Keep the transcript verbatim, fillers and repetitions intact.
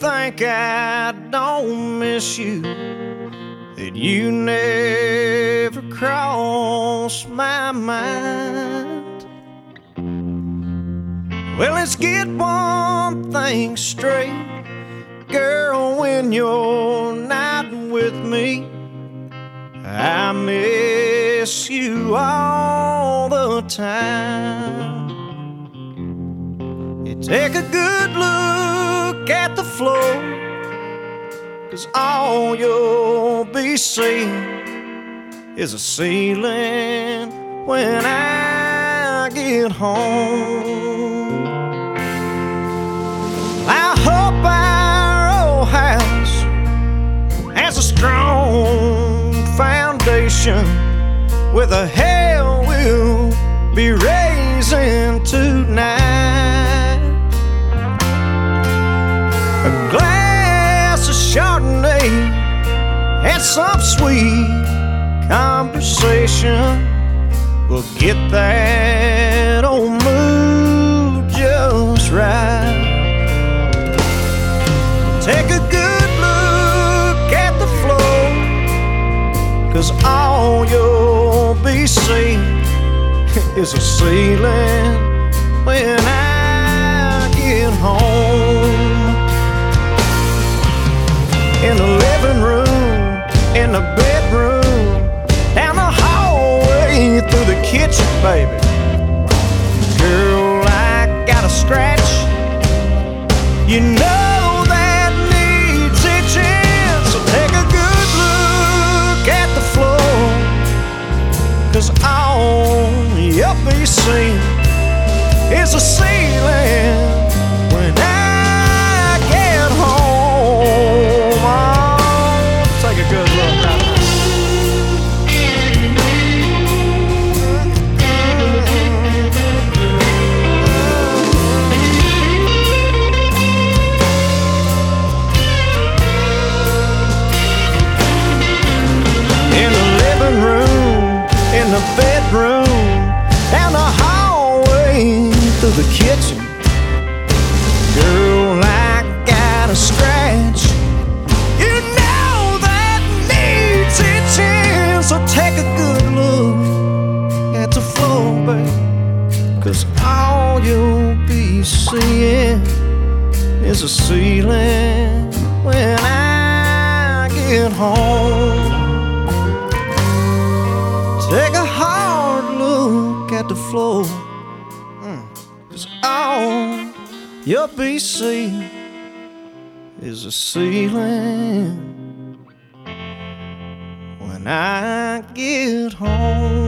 think I don't miss you, that you never cross my mind. Well, let's get one thing straight, girl, when you're not with me, I miss you all the time. You take a good look at the floor, 'cause all you'll be seeing is a ceiling when I get home. I hope our old house has a strong foundation where the hell we'll be raising tonight. A glass of Chardonnay and some sweet conversation will get that old mood just right. Take a good look at the floor, 'cause all you'll be seeing is a ceiling when I get home. In the living room, in the bedroom, down the hallway, through the kitchen, baby. Girl, I got a scratch, you know that needs itching. So take a good look at the floor, 'cause all you'll be seeing is a ceiling when I get home. Oh, take a good look at it. In the living room, in the bedroom, down the hallway, through the kitchen. Girl, I got a scratch, you know that needs itching. So take a good look at the floor, babe, 'cause all you'll be seeing is a ceiling when I get home. Take a hard look at the floor, mm. 'cause all you'll be seeing is a ceiling when I get home.